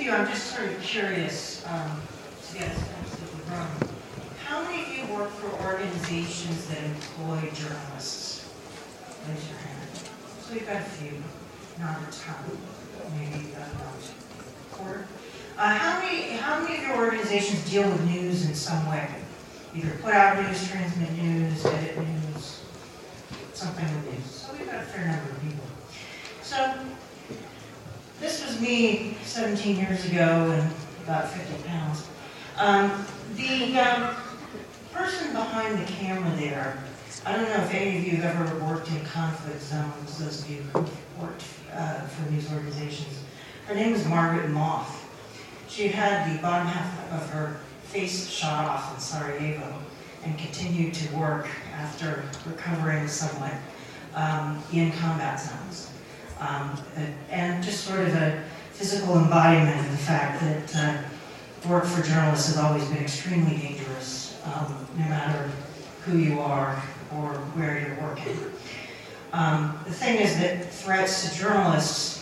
you, I'm just sort of curious, to get a sense of the room. How many of you work for organizations that employ journalists? Raise your hand. So we've got a few, not a ton, maybe about a quarter. How many of your organizations deal with news in some way? Either put out news, transmit news, edit news, something with news. So we've got a fair number of people. So this was me 17 years ago and about 50 pounds. The person behind the camera there, I don't know if any of you have ever worked in conflict zones, those of you who worked for news organizations. Her name is Margaret Moth. She had the bottom half of her face shot off in Sarajevo and continued to work after recovering somewhat in combat zones. And just sort of a physical embodiment of the fact that work for journalists has always been extremely dangerous, no matter who you are or where you're working. The thing is that threats to journalists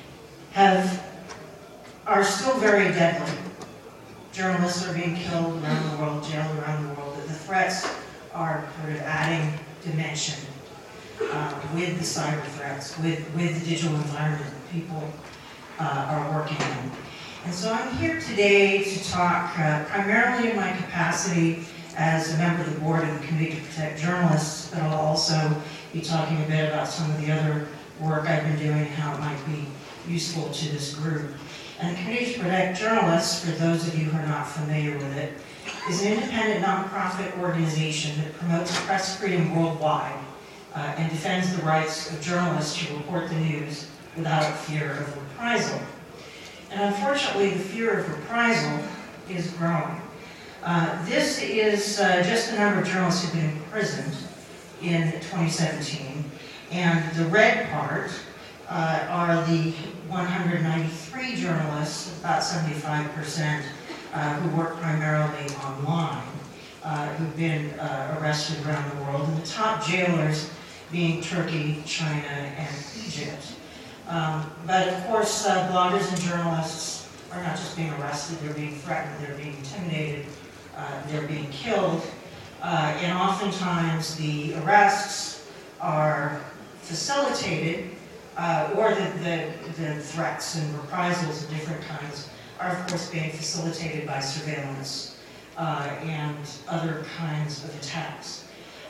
are still very deadly. Journalists are being killed around the world, jailed around the world. The threats are sort of adding dimension with the cyber threats, with the digital environment that people are working in. And so I'm here today to talk primarily in my capacity as a member of the board of the Committee to Protect Journalists, but I'll also be talking a bit about some of the other work I've been doing and how it might be useful to this group. And the Committee to Protect Journalists, for those of you who are not familiar with it, is an independent nonprofit organization that promotes press freedom worldwide and defends the rights of journalists to report the news without fear of reprisal. And unfortunately, the fear of reprisal is growing. This is just the number of journalists who've been imprisoned in 2017. And the red part are the 193 journalists, about 75%, who work primarily online, who've been arrested around the world. And the top jailers being Turkey, China, and Egypt. But of course, bloggers and journalists are not just being arrested, they're being threatened, they're being intimidated, they're being killed. And oftentimes the arrests are facilitated, or the threats and reprisals of different kinds are of course being facilitated by surveillance and other kinds of attacks.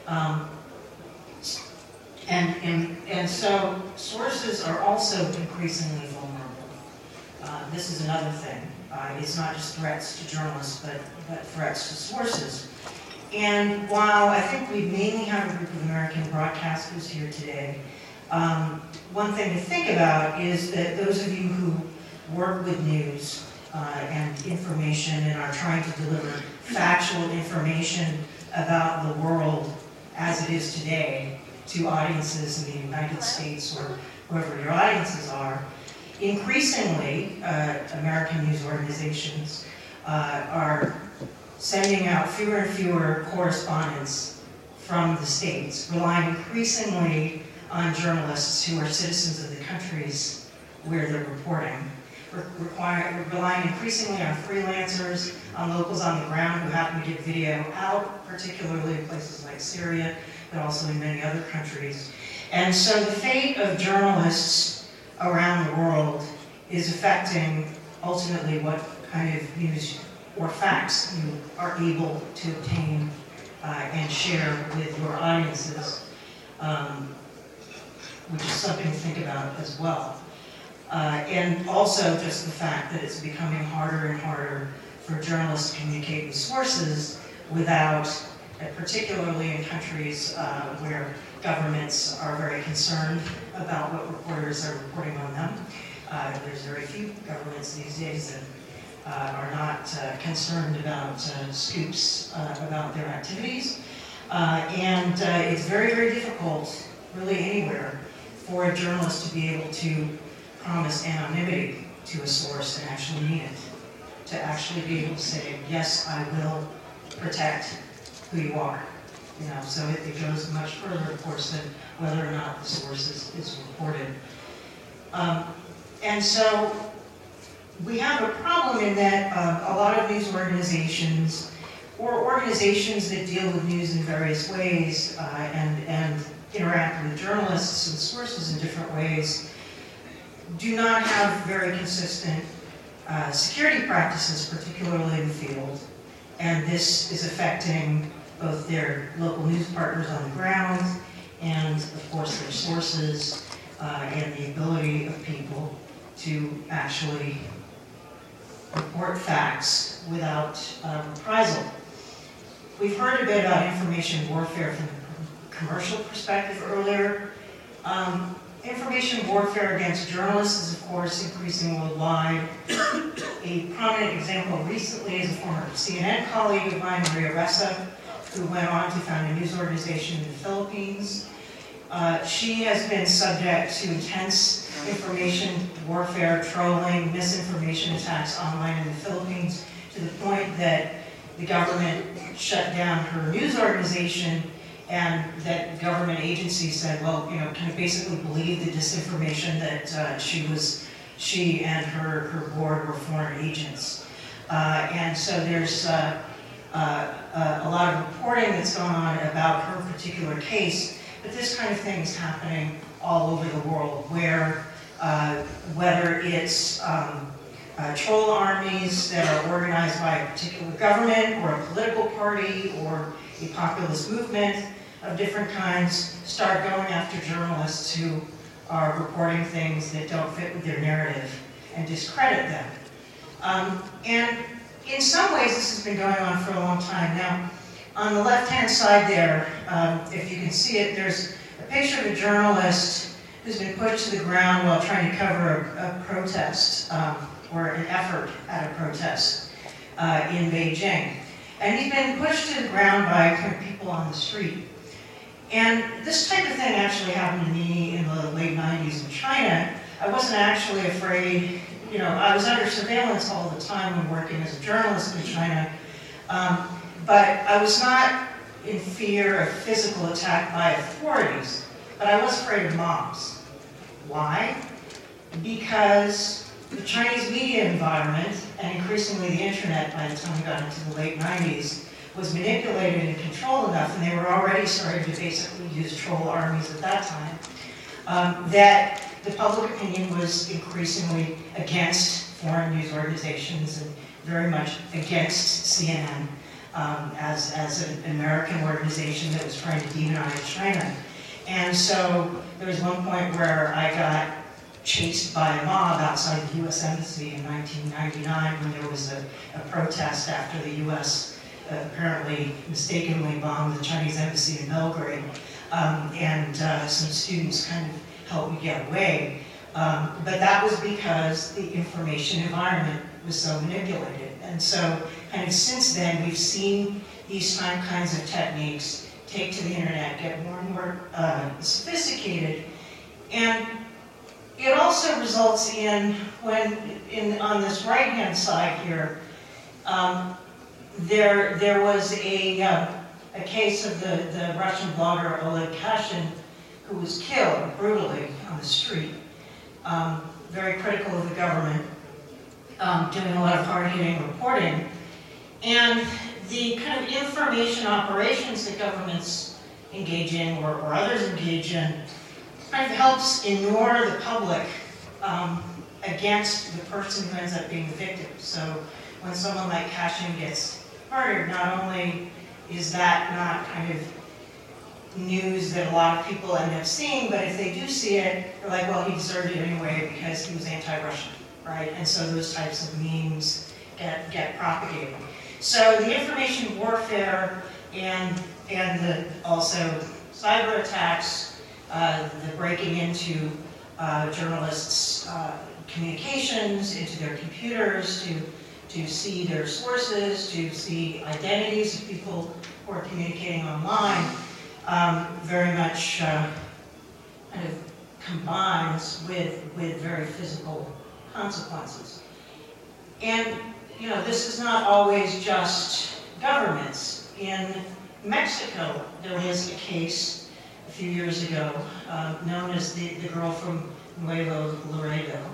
And so sources are also increasingly vulnerable. This is another thing. It's not just threats to journalists, but threats to sources. And while I think we mainly have a group of American broadcasters here today, one thing to think about is that those of you who work with news and information and are trying to deliver factual information about the world as it is today to audiences in the United States or wherever your audiences are, increasingly American news organizations are sending out fewer and fewer correspondents from the States, relying increasingly on journalists who are citizens of the countries where they're reporting. Relying increasingly on freelancers, on locals on the ground who happen to get video out, particularly in places like Syria, but also in many other countries. And so the fate of journalists around the world is affecting ultimately what kind of news or facts you are able to obtain and share with your audiences, which is something to think about as well. And also just the fact that it's becoming harder and harder for journalists to communicate with sources without, particularly in countries where governments are very concerned about what reporters are reporting on them. There's very few governments these days that are not concerned about scoops about their activities. And it's very, very difficult, really anywhere, for a journalist to be able to promise anonymity to a source and actually mean it. To actually be able to say, yes, I will protect who you are. You know, so it goes much further, of course, than whether or not the source is reported. And so we have a problem in that a lot of news organizations, or organizations that deal with news in various ways and interact with journalists and sources in different ways, do not have very consistent security practices, particularly in the field. And this is affecting both their local news partners on the ground and, of course, their sources and the ability of people to actually report facts without reprisal. We've heard a bit about information warfare from the commercial perspective earlier. Information warfare against journalists is, of course, increasing worldwide. A prominent example recently is a former CNN colleague of mine, Maria Ressa, who went on to found a news organization in the Philippines. She has been subject to intense information warfare, trolling, misinformation attacks online in the Philippines, to the point that the government shut down her news organization, and that government agency said, well, you know, kind of basically believe the disinformation that she and her board were foreign agents. And so there's a lot of reporting that's going on about her particular case, but this kind of thing is happening all over the world, where whether it's troll armies that are organized by a particular government or a political party or a populist movement of different kinds, start going after journalists who are reporting things that don't fit with their narrative and discredit them. And in some ways this has been going on for a long time. Now, on the left-hand side there, if you can see it, there's a picture of a journalist who's been pushed to the ground while trying to cover a protest or an effort at a protest in Beijing. And he's been pushed to the ground by kind of people on the street. And this type of thing actually happened to me in the late 90s in China. I wasn't actually afraid, you know, I was under surveillance all the time when working as a journalist in China, but I was not in fear of physical attack by authorities, but I was afraid of mobs. Why? Because the Chinese media environment, and increasingly the internet by the time we got into the late 90s, was manipulated and controlled enough, and they were already starting to basically use troll armies at that time, that the public opinion was increasingly against foreign news organizations and very much against CNN as an American organization that was trying to demonize China. And so there was one point where I got chased by a mob outside the U.S. Embassy in 1999 when there was a protest after the U.S. Apparently mistakenly bombed the Chinese embassy in Belgrade, and some students kind of helped me get away. But that was because the information environment was so manipulated. And so kind of since then, we've seen these kinds of techniques take to the internet, get more and more sophisticated. And it also results in, on this right-hand side here, there was a case of the Russian blogger Oleg Kashin, who was killed brutally on the street, very critical of the government, doing a lot of hard-hitting reporting. And the kind of information operations that governments engage in, or others engage in, kind of helps inure the public against the person who ends up being the victim. So when someone like Kashin gets murdered, not only is that not kind of news that a lot of people end up seeing, but if they do see it, they're like, well, he deserved it anyway because he was anti-Russian, right? And so those types of memes get propagated. So the information warfare and also cyber attacks, the breaking into journalists' communications, into their computers, to see their sources, to see identities of people who are communicating online, very much kind of combines with very physical consequences. And, you know, this is not always just governments. In Mexico, there was a case a few years ago known as the girl from Nuevo Laredo,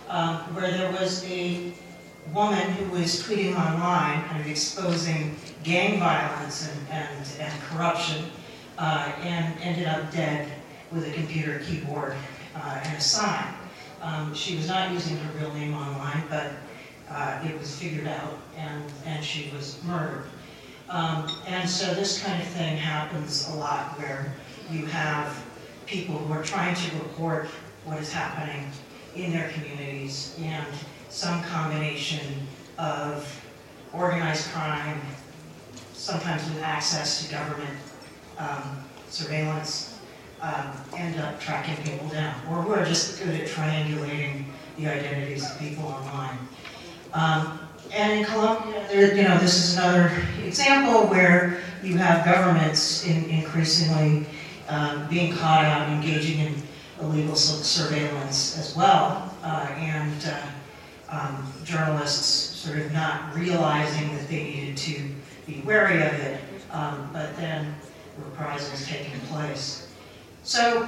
where there was a woman who was tweeting online, kind of exposing gang violence and corruption, and ended up dead with a computer keyboard and a sign. She was not using her real name online, but it was figured out, and she was murdered. And so this kind of thing happens a lot, where you have people who are trying to report what is happening in their communities, and some combination of organized crime, sometimes with access to government surveillance, end up tracking people down. Or we're just good at triangulating the identities of people online. And in Colombia, this is another example where you have governments increasingly being caught out engaging in illegal surveillance as well, and journalists sort of not realizing that they needed to be wary of it, but then reprisals taking place. So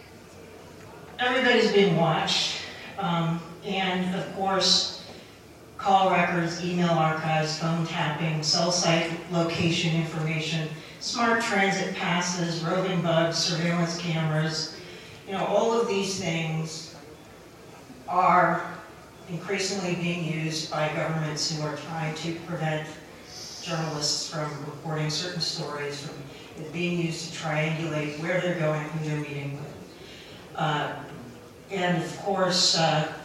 everybody's being watched, and of course, call records, email archives, phone tapping, cell site location information, smart transit passes, roving bugs, surveillance cameras, all of these things are increasingly being used by governments who are trying to prevent journalists from reporting certain stories, from it being used to triangulate where they're going, who they're meeting with. And of course,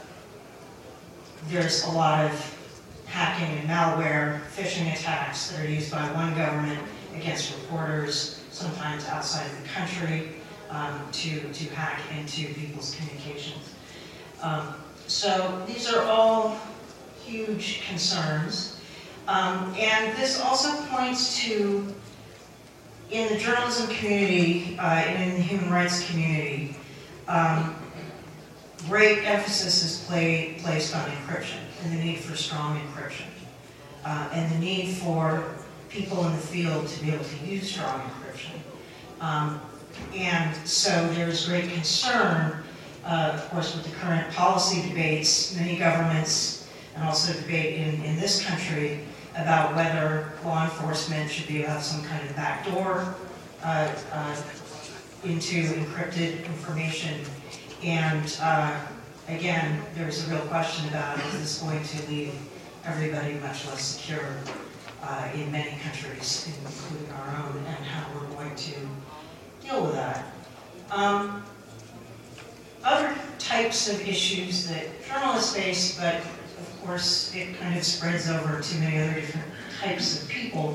there's a lot of hacking and malware, phishing attacks that are used by one government against reporters, sometimes outside of the country, to hack into people's communications. So these are all huge concerns. And this also points to, in the journalism community and in the human rights community, great emphasis is placed on encryption and the need for strong encryption, and the need for people in the field to be able to use strong encryption. And so there's great concern, of course, with the current policy debates, many governments, and also debate in this country about whether law enforcement should be able to have some kind of backdoor into encrypted information. And again, there's a real question about, is this going to leave everybody much less secure in many countries, including our own, and how we're going to deal with that. Other types of issues that journalists face, but of course it kind of spreads over to many other different types of people.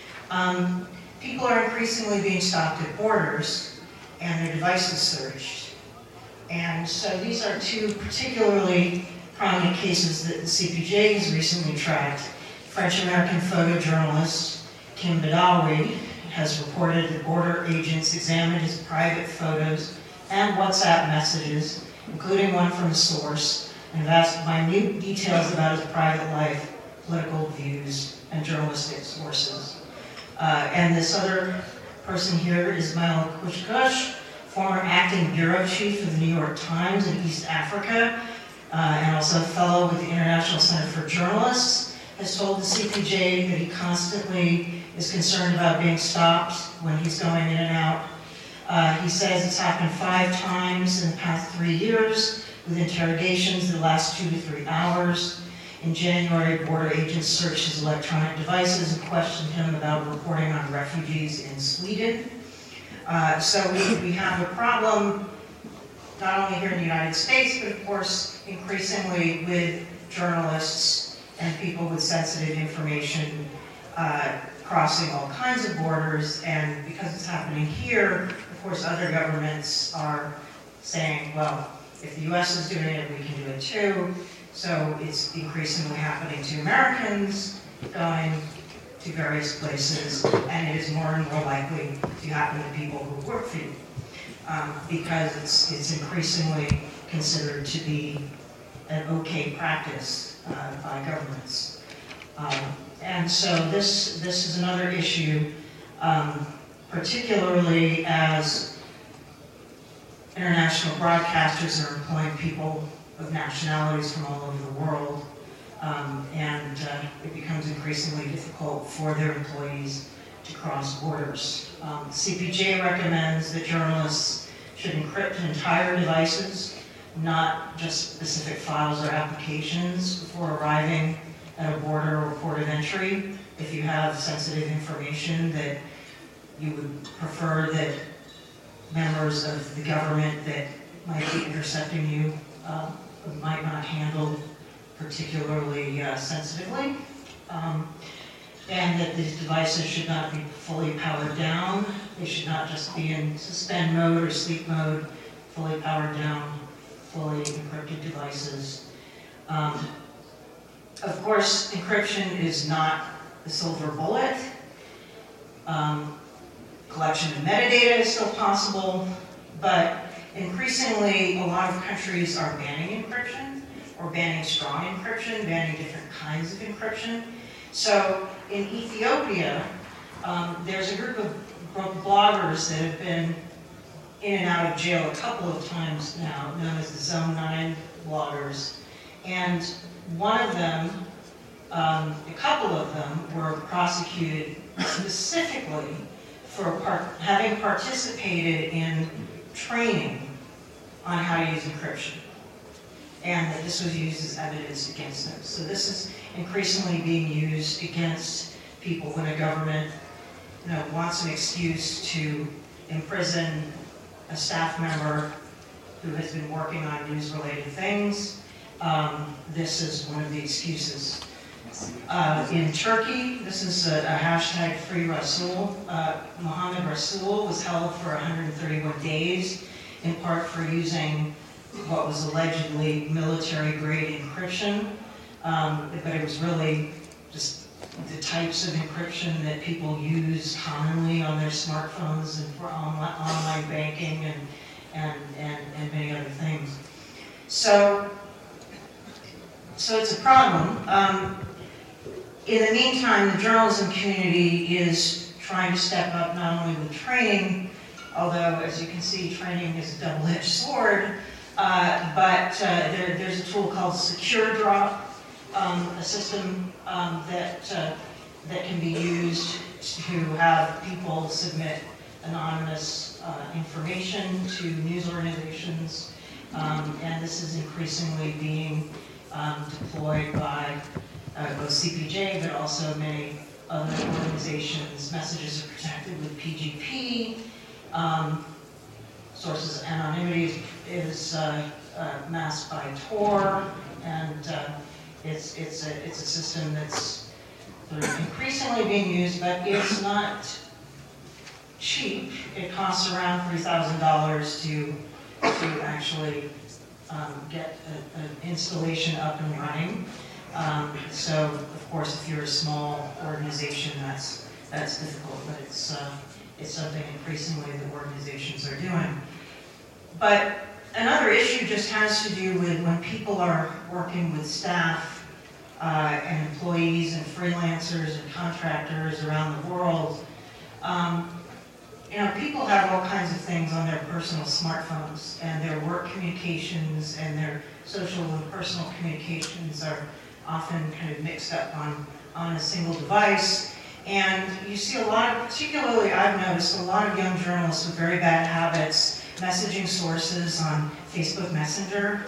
People are increasingly being stopped at borders and their devices searched. And so these are two particularly prominent cases that the CPJ has recently tracked. French-American photojournalist Kim Badawi has reported that border agents examined his private photos and WhatsApp messages, including one from a source, and have asked minute details about his private life, political views, and journalistic sources. And this other person here is Ismail Kushkush, former acting bureau chief of the New York Times in East Africa, and also a fellow with the International Center for Journalists, has told the CPJ that he constantly is concerned about being stopped when he's going in and out. He says it's happened 5 times in the past 3 years, with interrogations that last 2 to 3 hours. In January, border agents searched his electronic devices and questioned him about reporting on refugees in Sweden. So we have a problem, not only here in the United States, but of course increasingly with journalists and people with sensitive information crossing all kinds of borders. And because it's happening here, of course other governments are saying, well, if the US is doing it, we can do it too. So it's increasingly happening to Americans going to various places, and it is more and more likely to happen to people who work for you, because it's increasingly considered to be an okay practice by governments. And so this is another issue, particularly as international broadcasters are employing people of nationalities from all over the world, and it becomes increasingly difficult for their employees to cross borders. CPJ recommends that journalists should encrypt entire devices, not just specific files or applications, before arriving at a border or port of entry. If you have sensitive information that you would prefer that members of the government that might be intercepting you might not handle particularly sensitively, and that these devices should not be fully powered down. They should not just be in suspend mode or sleep mode, fully powered down, fully encrypted devices. Of course, encryption is not the silver bullet. Collection of metadata is still possible, but increasingly a lot of countries are banning encryption, or banning strong encryption, banning different kinds of encryption. So in Ethiopia, there's a group of bloggers that have been in and out of jail a couple of times now, known as the Zone 9 bloggers. And one of them, a couple of them, were prosecuted specifically for having participated in training on how to use encryption, and that this was used as evidence against them. So this is increasingly being used against people when a government, wants an excuse to imprison a staff member who has been working on news-related things. This is one of the excuses. In Turkey, this is a hashtag Free Rasul. Mohammed Rasul was held for 131 days, in part for using what was allegedly military-grade encryption, but it was really just the types of encryption that people use commonly on their smartphones and for online banking and many other things. So it's a problem. In the meantime, the journalism community is trying to step up not only with training, although as you can see, training is a double-edged sword, but there's a tool called SecureDrop, a system that can be used to have people submit anonymous information to news organizations, and this is increasingly being deployed by both CPJ, but also many other organizations. Messages are protected with PGP. Sources anonymity is masked by Tor, and it's a system that's sort of increasingly being used, but it's not cheap. It costs around $3,000 to actually get an installation up and running. So, of course, if you're a small organization, that's difficult, but it's something increasingly that organizations are doing. But another issue just has to do with when people are working with staff and employees and freelancers and contractors around the world. People have all kinds of things on their personal smartphones, and their work communications and their social and personal communications are often kind of mixed up on a single device. And you see a lot of, particularly I've noticed, a lot of young journalists with very bad habits messaging sources on Facebook Messenger,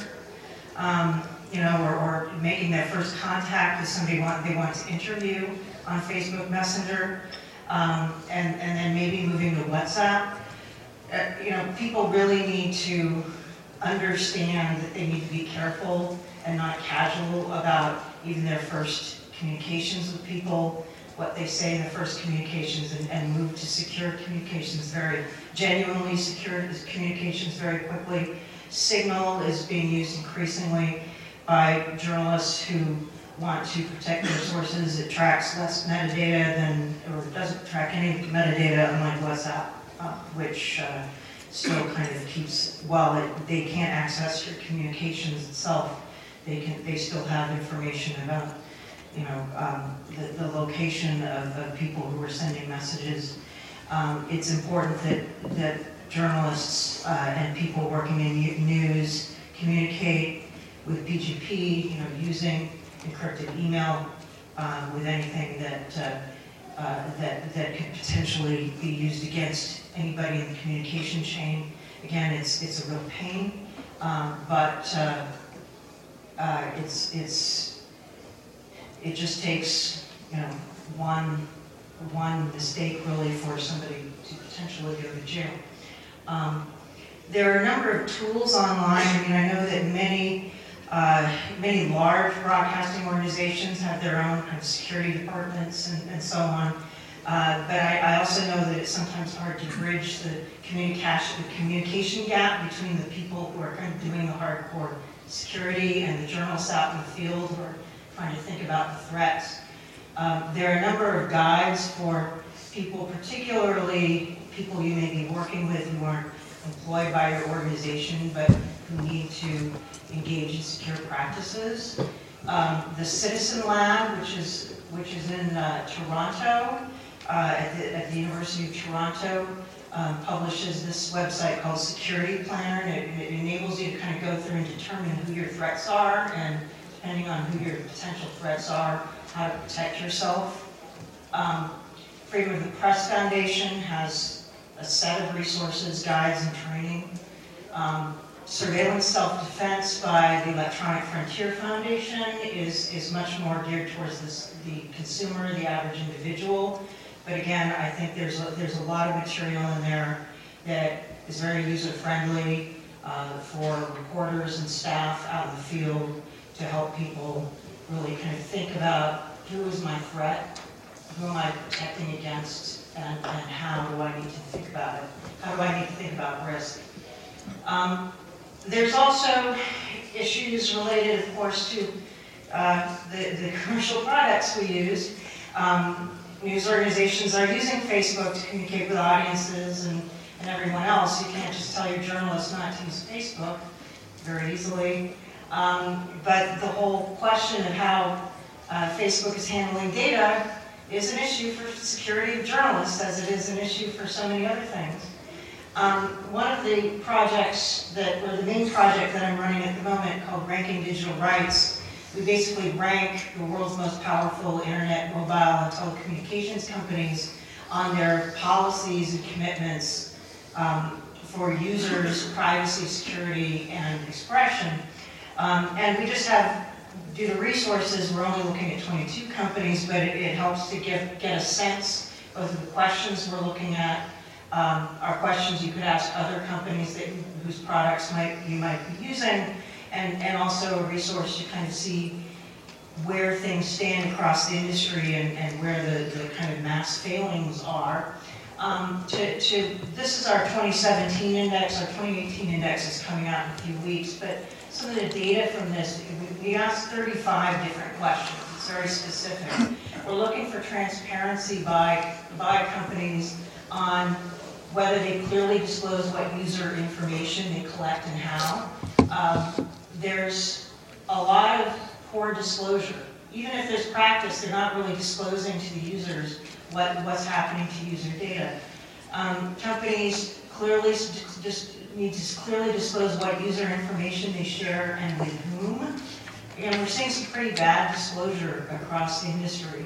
or making their first contact with somebody they want to interview on Facebook Messenger, and then maybe moving to WhatsApp. People really need to understand that they need to be careful and not casual about even their first communications with people, what they say in their first communications, and move to secure communications, very genuinely secure communications very quickly. Signal is being used increasingly by journalists who want to protect their sources. It tracks less metadata or doesn't track any metadata, unlike WhatsApp, which still kind of keeps, while they can't access your communications itself, they still have information about the location of people who are sending messages. It's important that journalists and people working in news communicate with PGP, using encrypted email with anything that could potentially be used against anybody in the communication chain. Again, it's a real pain, but it just takes one mistake really for somebody to potentially go to jail. There are a number of tools online. I know that many large broadcasting organizations have their own kind of security departments and so on. But I also know that it's sometimes hard to bridge the communication gap between the people who are kind of doing the hardcore security and the journalists out in the field who are trying to think about the threats. There are a number of guides for people, particularly people you may be working with who aren't employed by your organization but who need to engage in secure practices. The Citizen Lab, which is in Toronto, at the University of Toronto, publishes this website called Security Planner, and it enables you to kind of go through and determine who your threats are, and depending on who your potential threats are, how to protect yourself. Freedom of the Press Foundation has a set of resources, guides, and training. Surveillance Self-Defense by the Electronic Frontier Foundation is much more geared towards the consumer, the average individual. But again, I think there's a lot of material in there that is very user-friendly for reporters and staff out in the field to help people really kind of think about who is my threat, who am I protecting against, and how do I need to think about it? How do I need to think about risk? There's also issues related, of course, to the commercial products we use. News organizations are using Facebook to communicate with audiences and everyone else. You can't just tell your journalists not to use Facebook very easily. But the whole question of how Facebook is handling data is an issue for security of journalists, as it is an issue for so many other things. One of the projects or the main project that I'm running at the moment, called Ranking Digital Rights, we basically rank the world's most powerful internet, mobile, and telecommunications companies on their policies and commitments for users, privacy, security, and expression. And we just have, due to resources, we're only looking at 22 companies, but it helps to get a sense of the questions we're looking at. Are questions you could ask other companies whose products you might be using, and also a resource to kind of see where things stand across the industry and where the kind of mass failings are. This is our 2017 index. Our 2018 index is coming out in a few weeks, but some of the data from this, we asked 35 different questions. It's very specific. We're looking for transparency by companies on whether they clearly disclose what user information they collect and how. There's a lot of poor disclosure. Even if there's practice, they're not really disclosing to the users what's happening to user data. Companies clearly need to clearly disclose what user information they share and with whom. And we're seeing some pretty bad disclosure across the industry.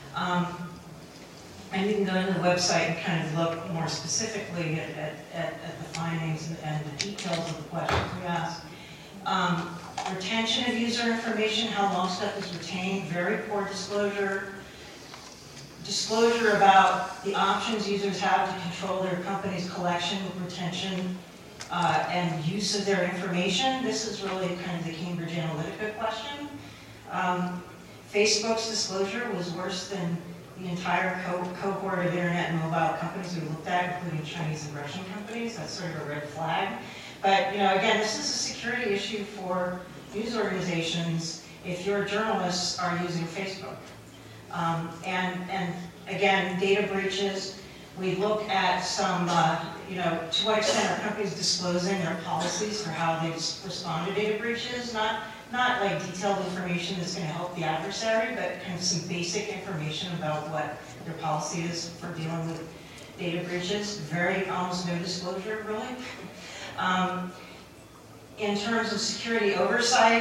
And you can go to the website and kind of look more specifically at the findings and the details of the questions we asked. Retention of user information, how long stuff is retained, very poor disclosure. Disclosure about the options users have to control their company's collection, retention, and use of their information. This is really kind of the Cambridge Analytica question. Facebook's disclosure was worse than the entire cohort of internet and mobile companies we looked at, including Chinese and Russian companies. That's sort of a red flag. But again, this is a security issue for news organizations if your journalists are using Facebook. And again, data breaches. We look at some, to what extent are companies disclosing their policies for how they respond to data breaches? Not like detailed information that's going to help the adversary, but kind of some basic information about what their policy is for dealing with data breaches. Almost no disclosure, really. In terms of security oversight,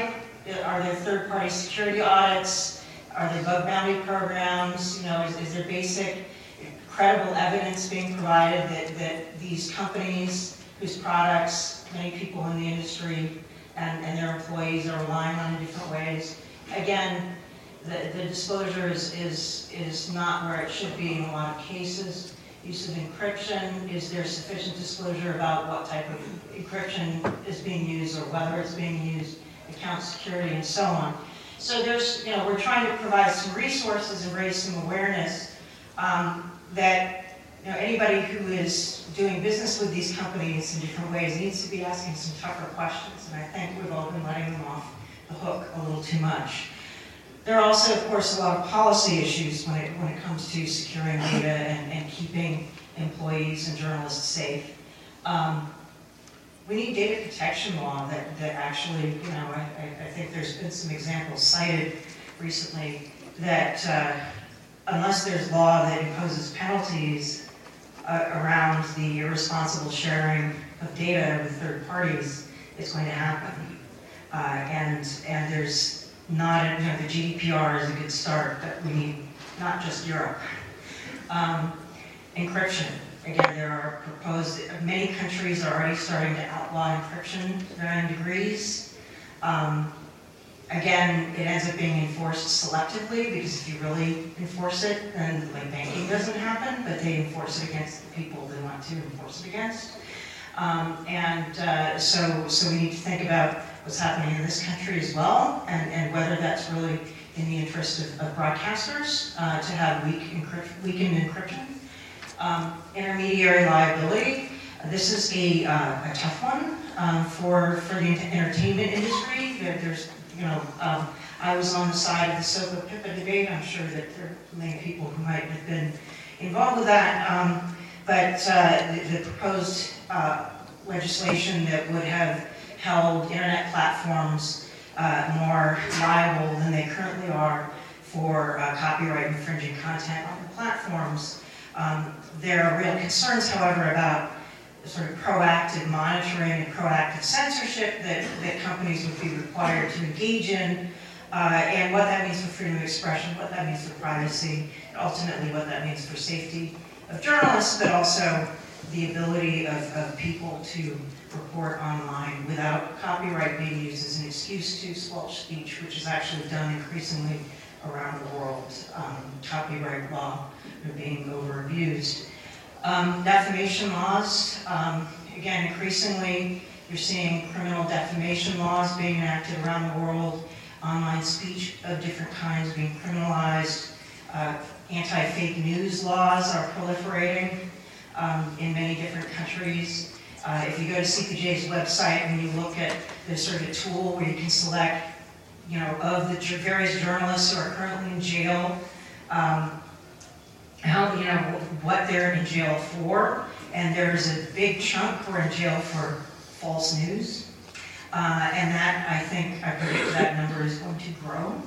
Are there third-party security audits? Are there bug bounty programs? You know, is there basic credible evidence being provided that these companies whose products many people in the industry and their employees are relying on in different ways? Again, the disclosure is not where it should be in a lot of cases. Use of encryption, is there sufficient disclosure about what type of encryption is being used or whether it's being used, account security, and so on. So there's, we're trying to provide some resources and raise some awareness that anybody who is doing business with these companies in different ways needs to be asking some tougher questions, and I think we've all been letting them off the hook a little too much. There are also, of course, a lot of policy issues when it comes to securing data and keeping employees and journalists safe. We need data protection law that actually, I think there's been some examples cited recently that unless there's law that imposes penalties around the irresponsible sharing of data with third parties, it's going to happen. And there's not, the GDPR is a good start, but we need not just Europe. Encryption. Again, there are proposed, many countries are already starting to outlaw encryption to varying degrees. Again, it ends up being enforced selectively, because if you really enforce it, then like banking doesn't happen, but they enforce it against the people they want to enforce it against. So we need to think about what's happening in this country as well, and whether that's really in the interest of broadcasters to have weakened encryption. Intermediary liability. This is a tough one for the entertainment industry. There's, I was on the side of the SOPA PIPA debate. I'm sure that there are many people who might have been involved with that. But the proposed legislation that would have held internet platforms more liable than they currently are for copyright infringing content on the platforms. There are real concerns, however, about sort of proactive monitoring and proactive censorship that companies would be required to engage in, and what that means for freedom of expression, what that means for privacy, and ultimately what that means for safety of journalists, but also the ability of people to report online without copyright being used as an excuse to squelch speech, which is actually done increasingly around the world. Copyright law being over-abused. Defamation laws, again, increasingly you're seeing criminal defamation laws being enacted around the world, online speech of different kinds being criminalized, anti-fake news laws are proliferating in many different countries. If you go to CPJ's website and you look at, there's sort of a tool where you can select, of the various journalists who are currently in jail, what they're in jail for, and there's a big chunk who are in jail for false news, and that, I predict that number is going to grow.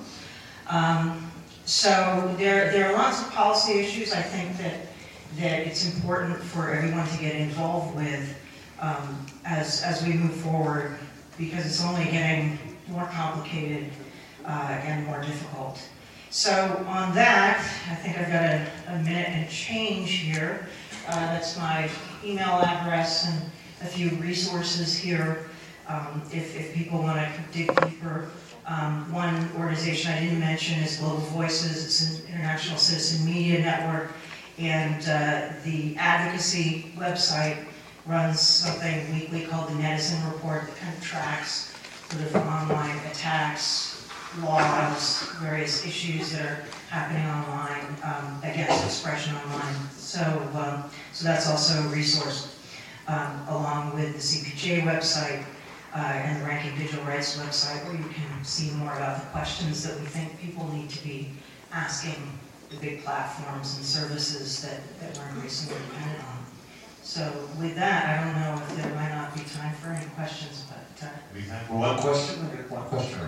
So there are lots of policy issues I think that it's important for everyone to get involved with as we move forward, because it's only getting more complicated and more difficult. So on that, I think I've got a minute and change here. That's my email address and a few resources here if people want to dig deeper. One organization I didn't mention is Global Voices. It's an international citizen media network, and the advocacy website runs something weekly called the Netizen Report that kind of tracks sort of online attacks, laws, various issues that are happening online against expression online. So that's also a resource along with the CPJ website and the Ranking Digital Rights website, where you can see more about the questions that we think people need to be asking the big platforms and services that we're increasingly dependent on. So with that, I don't know if there might not be time for any questions, but... We have time for one question. We get one question.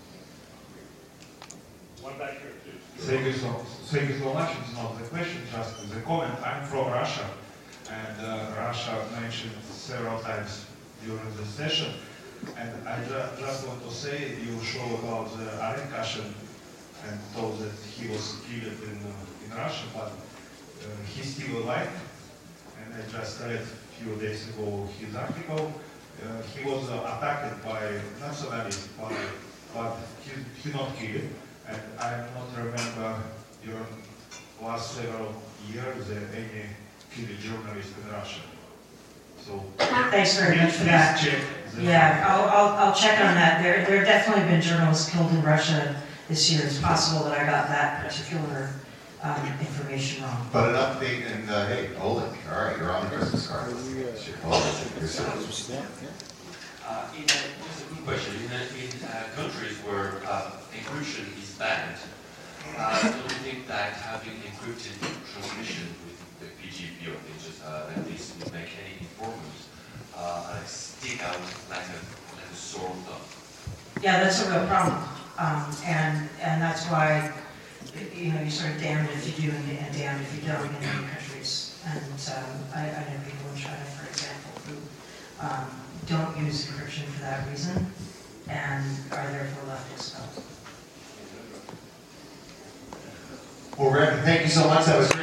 One back here, too. Thank you so much. It's not the question, just the comment. I'm from Russia, and Russia mentioned several times during the session. And I just want to say, you show about Aren Kashin and told that he was killed in Russia, but he's still alive. And I just read a few days ago his article. He was attacked by nationalists, but he not killed. And I not remember your last several years any killed journalist in Russia. So Thanks very much for that. check. Yeah, I'll check on that. There have definitely been journalists killed in Russia this year. It's possible that I got that particular information wrong. But an update and, hey, Oleg, all right, you're on the Christmas card. Oleg, Just a quick question. In countries where encryption is banned, don't you think that having encrypted transmission with the PGP or things like this would make any informants stick out like a sore thumb? Yeah, that's a real problem. And that's why, you know, you're sort of damned if you do and damned if you don't in many countries. And I know people in China, for example, who don't use encryption for that reason and are therefore left exposed. Well, Randy, thank you so much. That was great.